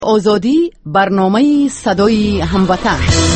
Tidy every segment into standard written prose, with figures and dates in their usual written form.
آزادی، برنامه صدای هموطن.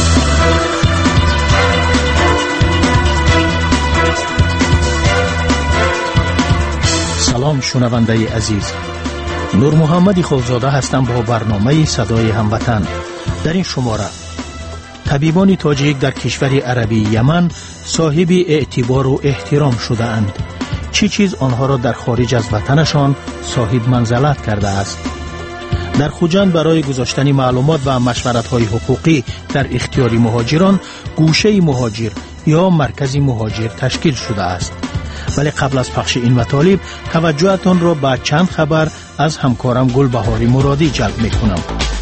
سلام شنونده عزیز، نور محمد خالزاده هستم با برنامه صدای هموطن. در این شماره طبیبان تاجیک در کشور عربی یمن صاحب اعتبار و احترام شده اند. چی چیز آنها را در خارج از وطنشان صاحب منزلت کرده است؟ در خوجند برای گذاشتن معلومات و مشورت‌های حقوقی در اختیار مهاجران گوشه مهاجر یا مرکز مهاجر تشکیل شده است. ولی قبل از پخش این مطالب توجهتان را به چند خبر از همکارم گلبهاری مرادی جلب می‌کنم.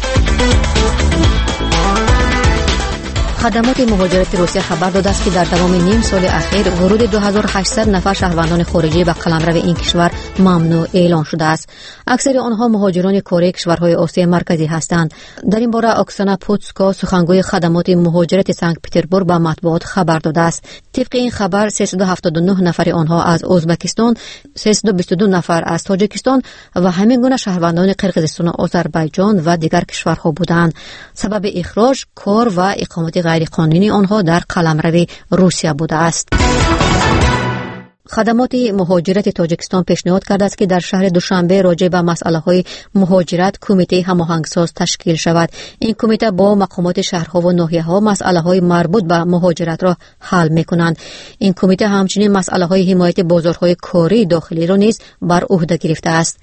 خدمات مهاجرت روسیه خبر داده است که در دوام نیم سال اخیر ورود 2800 نفر شهروندان خارجی به قلمرو این کشور ممنوع اعلان شده است. اکثر آنها مهاجران کاری کشورهای آسیای مرکزی هستند. در این باره اکسانا پوتسکا سخنگوی خدمات مهاجرت سنت پترزبورگ به مطبوعات خبر داده است. طبق این خبر 379 نفر آنها از ازبکستان، 322 نفر از تاجیکستان و همین گونه شهروندان قرقیزستان و آذربایجان و دیگر کشورها بودند. سبب اخراج کار و اقامت غیر قانونی آنها در قلمرو روسیه بوده است. خدمات مهاجرت تاجیکستان پیشنهاد کرده است که در شهر دوشنبه راجع به مسائل‌های مهاجرت کمیته هماهنگساز تشکیل شود. این کمیته با مقامات شهرها و ناحیه‌ها مسائل‌های مربوط به مهاجرت را حل می‌کنند. این کمیته همچنین مسائل‌های حمایت بازارهای کاری داخلی را نیز بر عهده گرفته است.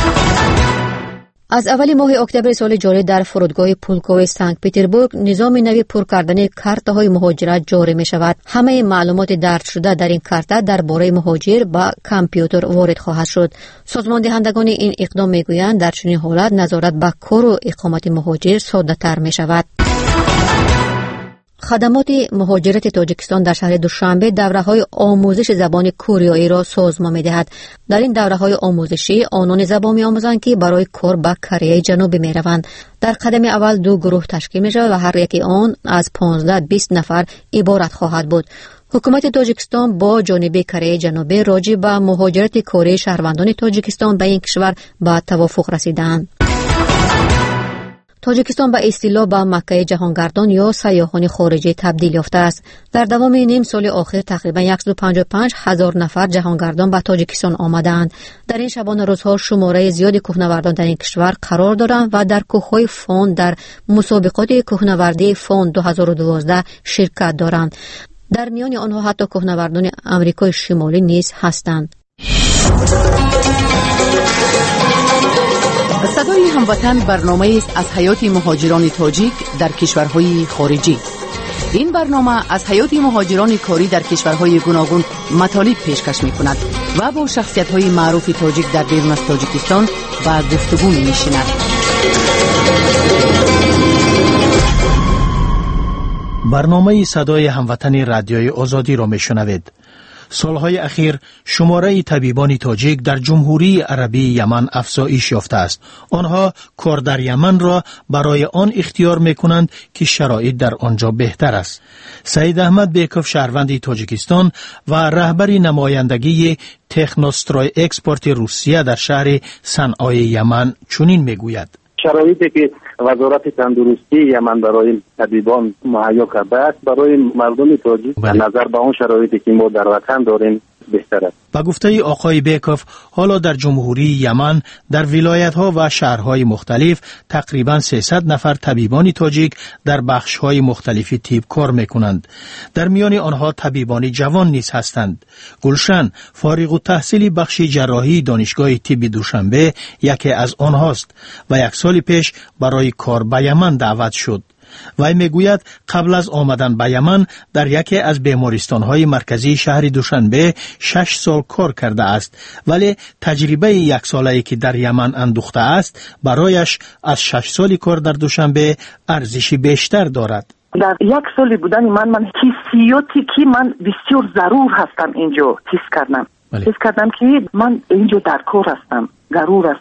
از اول ماه اکتبر سال جاری در فرودگاه پولکوی سنت پترزبورگ نظام نوی پر کردن کارت‌های مهاجرت جاری می شود. همه معلومات درج شده در این کارت درباره مهاجر با کامپیوتر وارد خواهد شد. سازمان دهندگان این اقدام می گویند در چنین حالت نظارت به کار و اقامت مهاجر ساده تر می شود. خدمات مهاجرت تاجیکستان در شهر دوشنبه دوره‌های آموزش زبان کوریایی را سازمان می‌دهد. در این دوره‌های آموزشی آنان زبان می‌آموزند که برای کار به کره جنوبی می‌روند. در قدم اول 2 گروه تشکیل می‌شود و هر یکی آن از 15-20 نفر عبارت خواهد بود. حکومت تاجیکستان با جانب کره جنوبی راجع به مهاجرت کاری شهروندان تاجیکستان به این کشور به توافق رسیدند. تاجیکستان به اصطلاح به مکه جهانگردان یا سیاحان خارجی تبدیل یافته است. در دوام نیم سال اخیر تقریبا 155,000 نفر جهانگردان به تاجیکستان آمدند. در این شبانه روزها شماره زیادی کوهنوردان در این کشور قرار دارند و در کوههای فون در مسابقات کوهنوردی فون 2012 شرکت دارند. در میان آنها حتی کوهنوردان آمریکای شمالی نیز هستند. صدای هموطن برنامه است از حیات مهاجران تاجیک در کشورهای خارجی. این برنامه از حیات مهاجران کاری در کشورهای گوناگون مطالب پیشکش می‌کند و با شخصیت‌های معروف تاجیک در بیرون از تاجیکستان با گفتگو می‌نشیند. برنامه صدای هموطن رادیوی آزادی را می‌شنوید. سالهای اخیر شماره طبیبان تاجیک در جمهوری عربی یمن افزایش یافته است. آنها کار در یمن را برای آن اختیار می‌کنند که شرایط در آنجا بهتر است. سید احمد بیکوف شهروند تاجیکستان و رهبر نمایندگی تکنوستروی اکسپورت روسیه در شهر صنعای یمن چنین میگوید: شرایطی که وزارت تندرستی یمن برای طبیبان مهیا کرده است برای مردم تاجیک در نظر به اون شرایطی که ما در وطن داریم بهتر است. با گفته آقای بیکوف حالا در جمهوری یمن در ولایت‌ها و شهرهای مختلف تقریباً 300 نفر طبیبان تاجیک در بخش‌های مختلفی طب کار می‌کنند. در میان آنها طبیبان جوان نیز هستند. گلشن فارغ التحصیل بخش جراحی دانشگاه طب دوشنبه یکی از آنهاست و 1 سال پیش برای کار به یمن دعوت شد. وی میگوید قبل از آمدن به یمن در یکی از بیمارستان‌های مرکزی شهر دوشنبه 6 سال کار کرده است، ولی تجربه 1 ساله‌ای که در یمن اندوخته است برایش از 6 سالی کار در دوشنبه ارزشی بیشتر دارد. در 1 سالی بودن من حسیاتی که من بسیار ضرور هستم اینجا حس کردم. حس کردم که من اینجا در کار هستم، ضرور هستم.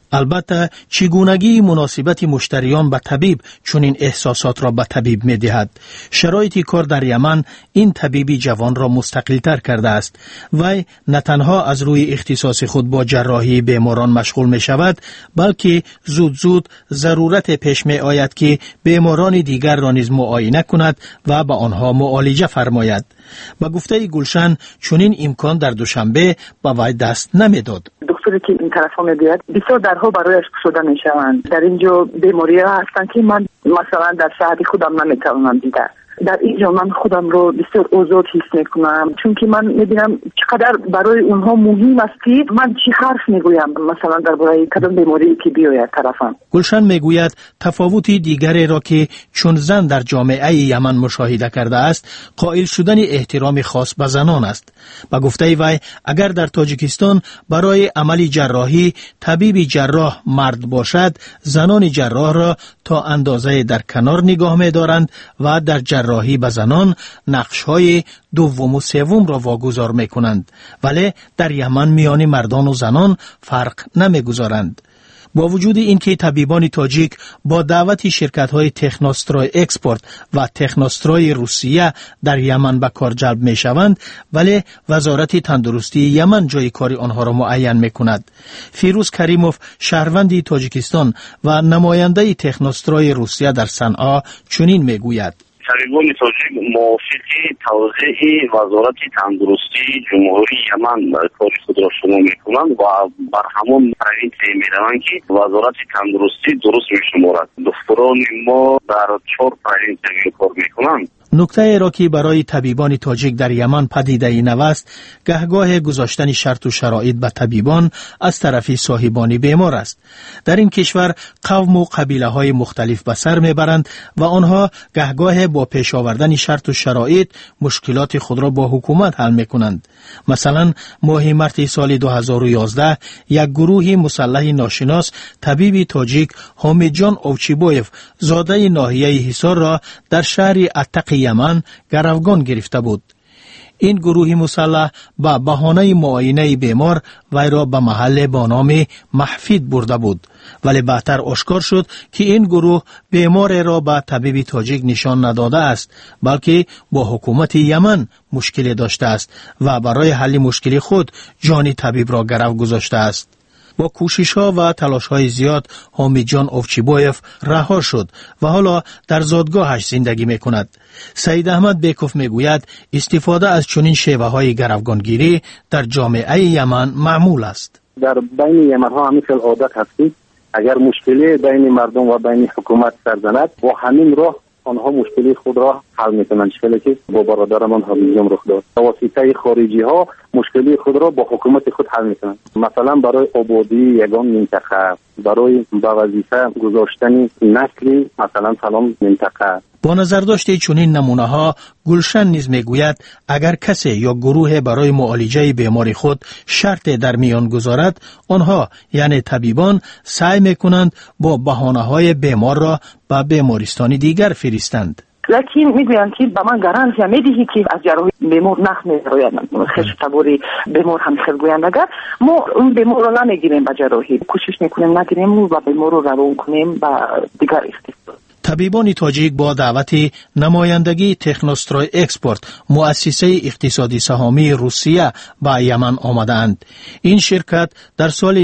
البته چگونگی مناسبت مشتریان به طبیب چنین احساسات را به طبیب می دهد. شرایط کار در یمن این طبیبی جوان را مستقل‌تر کرده است. وی نه تنها از روی اختصاص خود با جراحی بیماران مشغول می شود، بلکه زود ضرورت پیش می آید که بیماران دیگر را نیز معاینه کند و به آنها معالجه فرماید. با گفته گلشن چنین امکان در دوشنبه به وی دست نمی داد. دکتری که این طرف ها میگوید بسیار درها برایش گشوده میشوند. در اینجا بیماری ها هستند که من مثلا در شهر خودم نمیتوانم دیده. در اینجا من خودم رو بسیار آزاد حس میکنم، چون که من میبینم چقدر برای اونها مهم است که من چی حرف میگویم مثلا درباره کدام بیماری که بیاید طرفم. گلشن میگوید تفاوتی دیگری را که چون زن در جامعه یمن مشاهده کرده است قائل شدن احترام خاص به زنان است. با گفته وی اگر در تاجیکستان برای عمل جراحی طبیب جراح مرد باشد، زنان جراح را تا اندازه در کنار نگاه می‌دارند و در جراحی به زنان نقش‌های دوم و سوم را واگذار می‌کنند، ولی در یمن میان مردان و زنان فرق نمی‌گذارند. با وجود اینکه طبیبان تاجیک با دعوت شرکت‌های تکنوستروی اکسپورت و تکنوستروی روسیه در یمن به کار جلب می‌شوند، ولی وزارت تندرستی یمن جای کار آنها را معین می‌کند. فیروز کریموف شهروند تاجیکستان و نماینده تکنوستروی روسیه در صنعا چنین می‌گوید: طبیبان تاجیک موافق توزیع وزارت تندرستی جمهوری یمن کار خود را شروع میکنند و بر همان روند میروند که وزارت تندرستی درست میشمارد. دکتران ما در 4 روند کار میکنند. نکته ای را که برای طبیبان تاجیک در یمن پدیده نو است، گهگاه گذاشتن شرط و شرایط به طبیبان از طرف صاحبان بیمار است. در این کشور قوم و قبیله های مختلف به سر میبرند و آنها گهگاه با پیش آوردن شرط و شرایط مشکلات خود را با حکومت حل میکنند. مثلا ماه مارس سال 2011 یک گروه مسلح ناشناس طبیب تاجیک حامد جان اوچیبویف زاده ناحیه حصار را در شهر اتق یمن گروگان گرفته بود. این گروه مسلح با بهانه معاینه بیمار وی را به محل با نام محفید برده بود، ولی بعدتر آشکار شد که این گروه بیمار را به طبیب تاجیک نشان نداده است، بلکه با حکومت یمن مشکل داشته است و برای حل مشکل خود جان طبیب را گرو گذاشته است. با کوشش‌ها و تلاش‌های زیاد حامد جان اوچیبویف رها شد و حالا در زادگاهش زندگی می‌کند. سید احمد بیکوف میگوید استفاده از چنین شیوه‌های گروگانگیری در جامعه یمن معمول است. در بین یمن‌ها همین عادت هست که اگر مشکلی بین مردم و بین حکومت سر زند، با همین راه آنها مشکلی خود را حل میکنند. مشکلی که با برادرمان حمیدجان رخ داد، واسطه خارجی ها مشکلی خود را با حکومت خود حل میکنند. مثلا برای آبادی یگان منطقه، برای به وظیفه گذاشتن نسلی مثلا فلان منطقه. با نظر داشته چنین نمونه ها، گلشن نیز میگوید اگر کسی یا گروه برای معالجه بیماری خود شرط در میان گذارد، آنها یعنی طبیبان سعی میکنند با بهانه های بیمار را به بیمارستان دیگر فرستند. لیکن میگویند که به من گارانتی میدهی که از جراحی بیمار نخ میروید. خیلی تبوری بیمار هم خیلی گویند اگر ما اون بیمار رو نمیگیریم به جراحی، کوشش میکنیم نگیریم و بیمار رو روان کنیم به دیگر اختصاص. طبیبان تاجیک با دعوت نمایندگی تکنوستروی اکسپورت مؤسسه اقتصادی سهامی روسیه به یمن آمدند. این شرکت در سال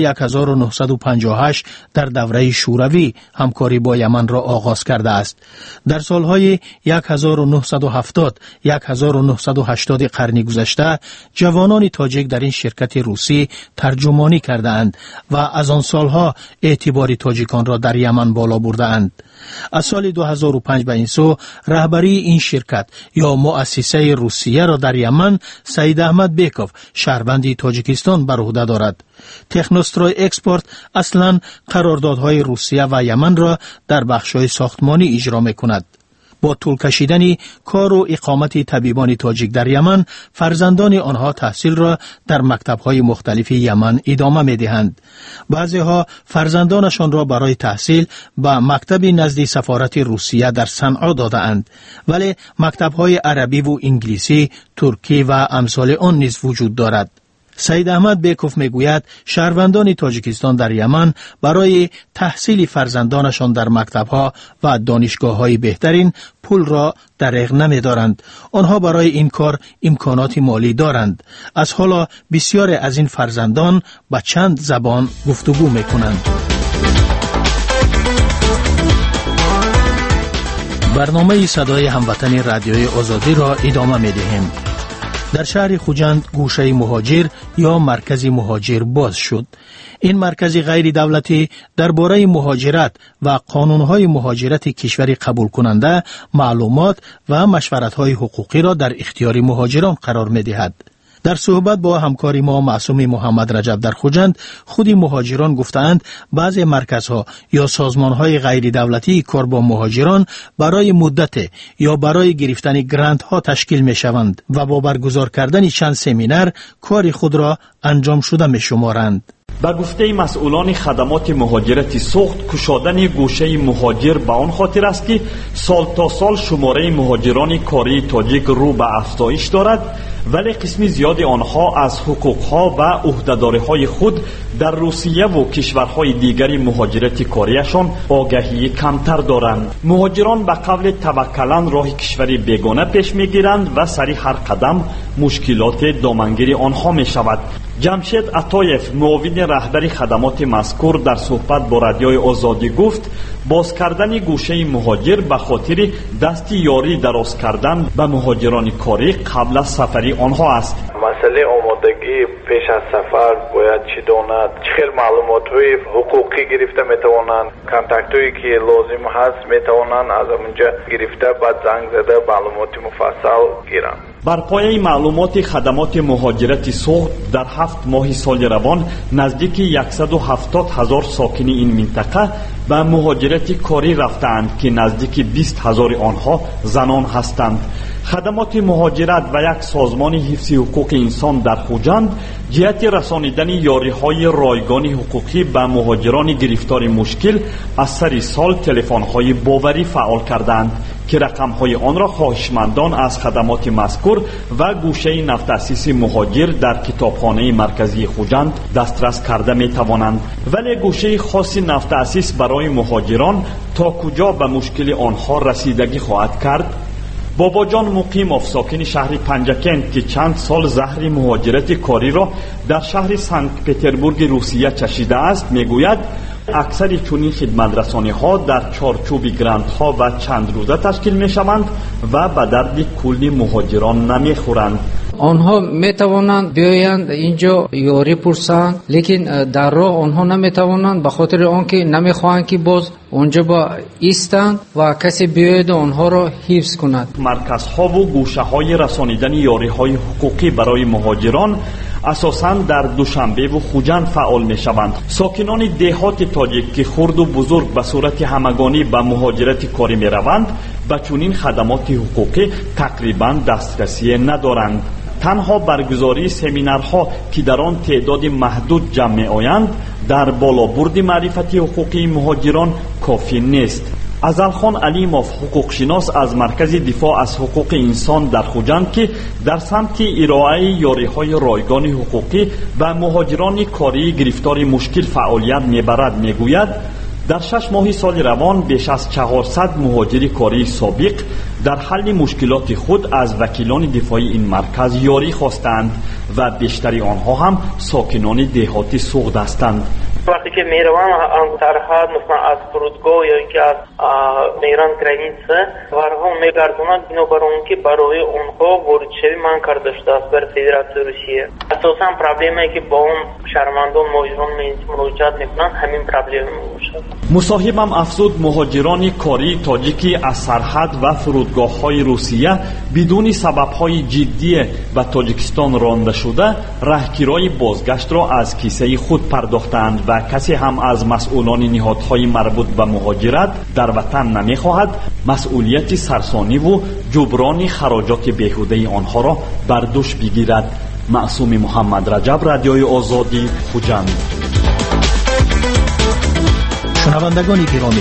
1958 در دوره شوروی همکاری با یمن را آغاز کرده است. در سالهای 1970 1980 قرن گذشته جوانان تاجیک در این شرکت روسی ترجمانی کردند و از آن سالها اعتبار تاجیکان را در یمن بالا بردند. از سال 2005 به این سو رهبری این شرکت یا مؤسسه روسیه را در یمن سید احمد بیکوف شهروند تاجیکستان بر عهده دارد. تکنوستروی اکسپورت اصلا قراردادهای روسیه و یمن را در بخش‌های ساختمانی اجرا می‌کند. با طول کشیدن کار و اقامت طبیبان تاجیک در یمن، فرزندان آنها تحصیل را در مکتب‌های مختلف یمن ادامه می‌دهند. بعضی‌ها فرزندانشان را برای تحصیل به مکتب نزد سفارت روسیه در صنعا داده‌اند، ولی مکتب‌های عربی و انگلیسی، ترکی و امثال آن نیز وجود دارد. سید احمد بیکوف میگوید شهروندان تاجیکستان در یمن برای تحصیل فرزندانشان در مکتب‌ها و دانشگاه‌های بهترین پول را دریغ نمی‌دارند. آنها برای این کار امکانات مالی دارند. از حالا بسیاری از این فرزندان با چند زبان گفتگو می‌کنند. برنامه صدای هموطن رادیوی آزادی را ادامه می‌دهیم. در شهر خوجند گوشه مهاجر یا مرکز مهاجر باز شد. این مرکز غیر دولتی درباره مهاجرت و قانونهای مهاجرت کشوری قبول کننده معلومات و مشورت‌های حقوقی را در اختیار مهاجران قرار می‌دهد. در صحبت با همکاری ما معصوم محمد رجب در خوجند، خود مهاجران گفتند بعضی مرکزها یا سازمانهای غیر دولتی کار با مهاجران برای مدت یا برای گرفتن گرانت ها تشکیل می شوند و با برگزار کردن چند سمینار کار خود را انجام شده می شمارند. با گفته مسئولان خدمات مهاجرت سوخت، کشادن گوشه مهاجر به آن خاطر است که سال تا سال شماره مهاجران کاری تاجیک رو به افزایش دارد، ولی قسمی زیاد آنها از حقوقها و عهده‌داری‌های خود در روسیه و کشورهای دیگری مهاجرت کاریشان آگاهی کمتر دارند. مهاجران به قول توکلاً راه کشوری بیگانه پیش می‌گیرند و سری هر قدم مشکلات دامنگیری آنها می‌شود. جمشید عطایف، معاون رهبر خدمات مذکور، در صحبت با رادیوی آزادی گفت باز کردن گوشه مهاجر به خاطر دستی یاری دراز کردن به مهاجران کاری قبل از سفری آنها است. مسئله آمادگی پیش از سفر باید چی داند، چه خیلی معلومات‌های حقوقی گرفته میتوانند، کانتاکت‌هایی که لازم هست میتوانند از اونجا گرفته بعد زنگ زده معلومات مفصل گیرند. بر پایه معلومات خدمات مهاجرت سوخت در 7 ماه سال روان نزدیک 170,000 ساکن این منطقه به مهاجرت کاری رفتند که نزدیک 20,000 آنها زنان هستند. خدمات مهاجرت و یک سازمان حفظ حقوق انسان در خوجند جهت رسانیدن یاری‌های رایگان حقوقی به مهاجران گرفتار مشکل از سر سال تلفن‌های باوری فعال کردند که رقم‌های آن را خواهشمندان از خدمات مذکور و گوشه نفت تأسیس مهاجر در کتابخانه مرکزی خوجند دسترس کرده می‌توانند، ولی گوشه خاص نفت تأسیس برای مهاجران تا کجا به مشکل آنها رسیدگی خواهد کرد؟ بابا جان مقیم ساکن شهر پنجکند که چند سال زهر مهاجرت کاری را در شهر سنت پتربورگ روسیه چشیده است میگوید اکثر چنین خدمترسانی ها در چارچوب گرانت ها و چند روزه تشکیل می شوند و به درد کل مهاجران نمی خورند. آنها می توانند بیایند اینجا یاری پرسند، لیکن در راه آنها نمی توانند به خاطر آنکه نمی خواهند که باز اونجا با ایستند و کسی بیاید آنها را حفظ کند. مرکزها و گوشه های رسانیدن یاری های حقوقی برای مهاجران اساساً در دوشنبه و خوجند فعال می شوند. ساکنان دهات تاجیک که خرد و بزرگ به صورت همگانی به مهاجرت کاری می روند به چنین خدمات حقوقی تقریباً دسترسی ندارند. تنها برگزاری سمینارها که در آن تعداد محدود جمع می آیند در بالابرد معرفتی حقوقی مهاجران کافی نیست. ازلخان علیموف حقوقشناس از مرکز دفاع از حقوق انسان در خوجند که در سمت ارائه یاری‌های رایگان حقوقی و مهاجران کاری گرفتار مشکل فعالیت می‌برد میگوید در 6 ماه سال روان بیش از 400 مهاجر کاری سابق در حل مشکلات خود از وکیلان دفاعی این مرکز یاری خواستند و بیشتری آنها هم ساکنان دهاتی سوخت هستند. وقتی که میروم سرحد مثلا از فرودگاه یا اینکه از میران گرانیسه ورها میگردونن بنابر اون که برای اونها ورود شوی من کرده شده است بر فدراسیون روسیه. اساسا پرابلمی که با اون شهروندان مهاجران مراجعت میکنن همین پرابلم میشه. مصاحبم افزود مهاجران کاری تاجیکی از سرحد و فرودگاه‌های روسیه بدون سبب‌های جدی به تاجیکستان رانده شده راهگیری بازگشت را از کیسه خود پرداختند و کسی هم از مسئولان نهادهای مربوط به مهاجرت در وطن نمی‌خواهد مسئولیت سرسانی و جبران خراجات بیهوده آنها را بر دوش بگیرد. معصوم محمد رجب، رادیوی آزادی، خوجند. شنوندگان گرامی،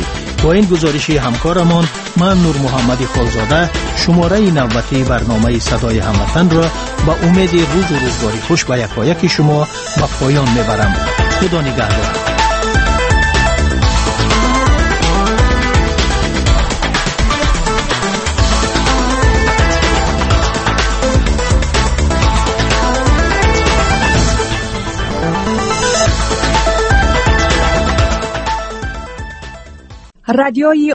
با این گزارشی همکارمان من نور محمد خالزاده شماره نوبتی برنامه صدای هموطن را با امید روز و روزگاری خوش به یکایک شما به پایان میبرم. خدا نگهدار. رادیوی